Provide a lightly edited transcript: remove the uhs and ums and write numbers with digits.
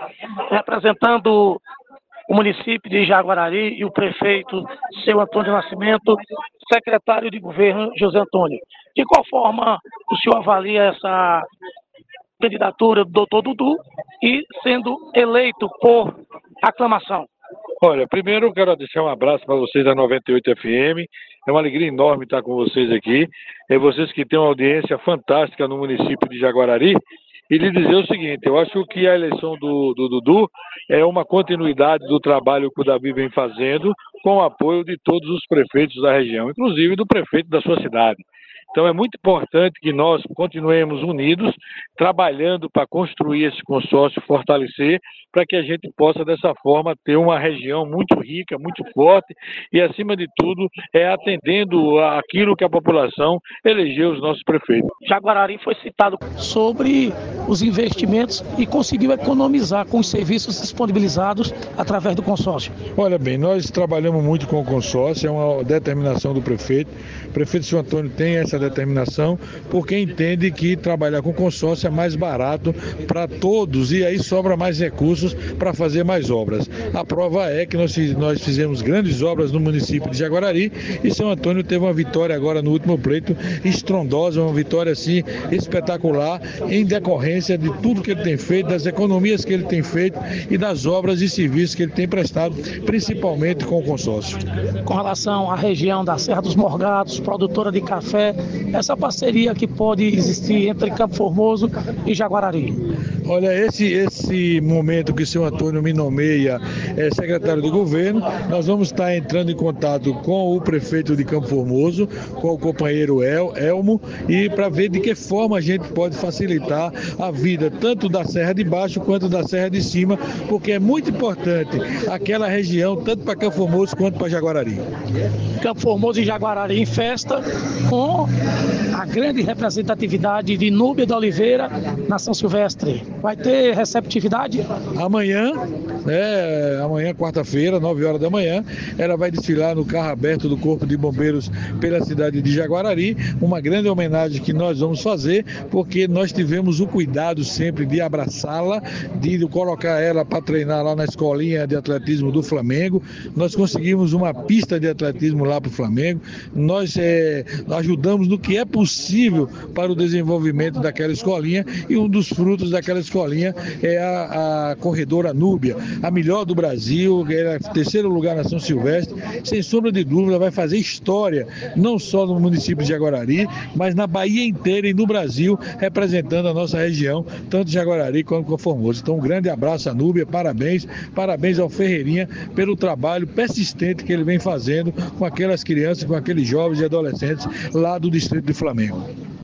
representando o município de Jaguarari e o prefeito, seu Antônio Nascimento, secretário de governo, José Antônio. De qual forma o senhor avalia essa candidatura do doutor Dudu e sendo eleito por aclamação? Olha, primeiro eu quero deixar um abraço para vocês da 98 FM. É uma alegria enorme estar com vocês aqui. É vocês que têm uma audiência fantástica no município de Jaguarari. E lhe dizer o seguinte, eu acho que a eleição do Dudu é uma continuidade do trabalho que o Davi vem fazendo com o apoio de todos os prefeitos da região, inclusive do prefeito da sua cidade. Então é muito importante que nós continuemos unidos, trabalhando para construir esse consórcio, fortalecer, para que a gente possa, dessa forma, ter uma região muito rica, muito forte e, acima de tudo, atendendo aquilo que a população elegeu os nossos prefeitos. Jaguarari foi citado sobre os investimentos e conseguiu economizar com os serviços disponibilizados através do consórcio. Olha bem, nós trabalhamos muito com o consórcio, é uma determinação do prefeito. O prefeito São Antônio tem essa determinação porque entende que trabalhar com consórcio é mais barato para todos e aí sobra mais recursos para fazer mais obras. A prova é que nós fizemos grandes obras no município de Jaguarari e São Antônio teve uma vitória agora no último pleito estrondosa, uma vitória assim espetacular em decorrência de tudo que ele tem feito, das economias que ele tem feito e das obras e serviços que ele tem prestado, principalmente com o consórcio. Com relação à região da Serra dos Morgados, produtora de café, essa parceria que pode existir entre Campo Formoso e Jaguarari? Olha, esse momento que o senhor Antônio me nomeia secretário de governo, nós vamos estar entrando em contato com o prefeito de Campo Formoso, com o companheiro Elmo, e para ver de que forma a gente pode facilitar a vida tanto da Serra de Baixo quanto da Serra de Cima, porque é muito importante aquela região, tanto para Campo Formoso quanto para Jaguarari. Campo Formoso e Jaguarari em festa, com a grande representatividade de Núbia da Oliveira na São Silvestre. Vai ter receptividade? Amanhã, quarta-feira, 9 horas da manhã, ela vai desfilar no carro aberto do Corpo de Bombeiros pela cidade de Jaguarari, uma grande homenagem que nós vamos fazer, porque nós tivemos o cuidado sempre de abraçá-la, de colocar ela para treinar lá na escolinha de atletismo do Flamengo. Nós conseguimos uma pista de atletismo lá para o Flamengo, nós ajudamos no que é possível para o desenvolvimento daquela escolinha, e um dos frutos daquela escolinha é a corredora Núbia, a melhor do Brasil, é o terceiro lugar na São Silvestre, sem sombra de dúvida vai fazer história, não só no município de Jaguarari, mas na Bahia inteira e no Brasil, representando a nossa região, tanto Jaguarari quanto com Formoso. Então um grande abraço à Núbia, parabéns ao Ferreirinha pelo trabalho persistente que ele vem fazendo com aquelas crianças, com aqueles jovens e adolescentes lá do distrito de Flamengo.